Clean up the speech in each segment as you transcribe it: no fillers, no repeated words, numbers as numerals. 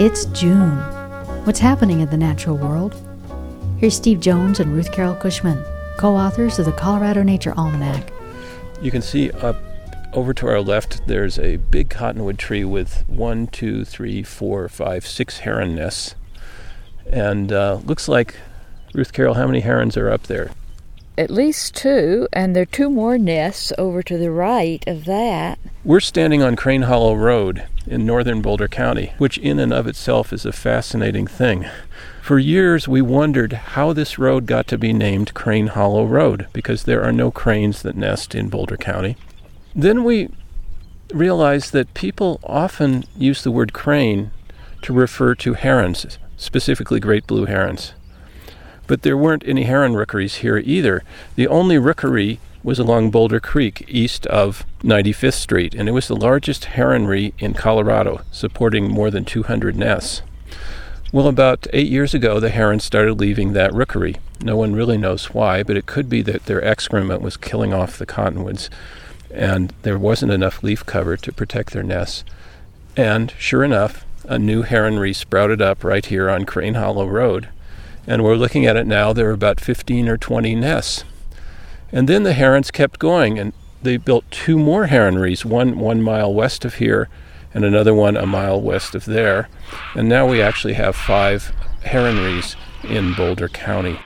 It's June. What's happening in the natural world? Here's Steve Jones and Ruth Carol Cushman, co-authors of the Colorado Nature Almanac. You can see up over to our left, there's a big cottonwood tree with 1, 2, 3, 4, 5, 6 heron nests. And looks like, Ruth Carol, how many herons are up there? At least 2, and there are 2 more nests over to the right of that. We're standing on Crane Hollow Road in northern Boulder County, which in and of itself is a fascinating thing. For years, we wondered how this road got to be named Crane Hollow Road, because there are no cranes that nest in Boulder County. Then we realized that people often use the word crane to refer to herons, specifically great blue herons. But there weren't any heron rookeries here either. The only rookery was along Boulder Creek, east of 95th Street, and it was the largest heronry in Colorado, supporting more than 200 nests. Well, about 8 years ago, the herons started leaving that rookery. No one really knows why, but it could be that their excrement was killing off the cottonwoods, and there wasn't enough leaf cover to protect their nests. And sure enough, a new heronry sprouted up right here on Crane Hollow Road, and we're looking at it now. There are about 15 or 20 nests. And then the herons kept going, and they built 2 more heronries, one mile west of here and another one a mile west of there. And now we actually have 5 heronries in Boulder County.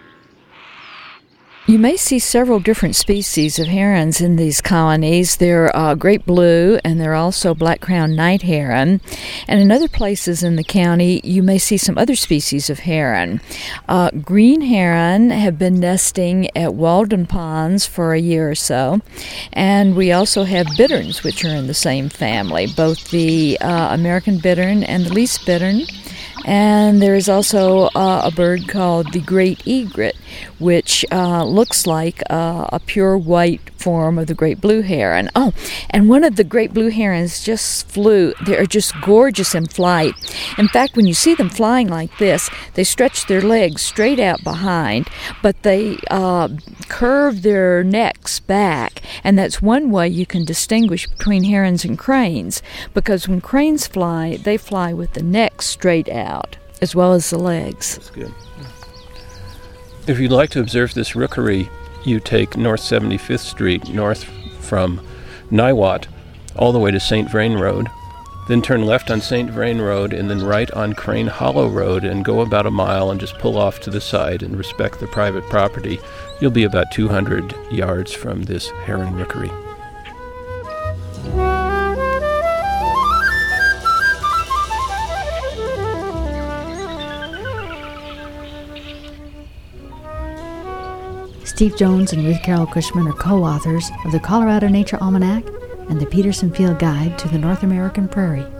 You may see several different species of herons in these colonies. They're great blue, and they're also black-crowned night heron. And in other places in the county, you may see some other species of heron. Green heron have been nesting at Walden Ponds for a year or so. And we also have bitterns, which are in the same family, both the American bittern and the least bittern. And there is also a bird called the great egret, which looks like a pure white form of the great blue heron. Oh, and one of the great blue herons just flew. They're just gorgeous in flight. In fact, when you see them flying like this, they stretch their legs straight out behind, but they curve their necks back. And that's one way you can distinguish between herons and cranes, because when cranes fly, they fly with the neck straight out, as well as the legs. That's good. If you'd like to observe this rookery, you take North 75th Street north from Niwot all the way to St. Vrain Road, then turn left on St. Vrain Road and then right on Crane Hollow Road and go about a mile and just pull off to the side and respect the private property. You'll be about 200 yards from this heron rookery. Steve Jones and Ruth Carol Cushman are co-authors of the Colorado Nature Almanac and the Peterson Field Guide to the North American Prairie.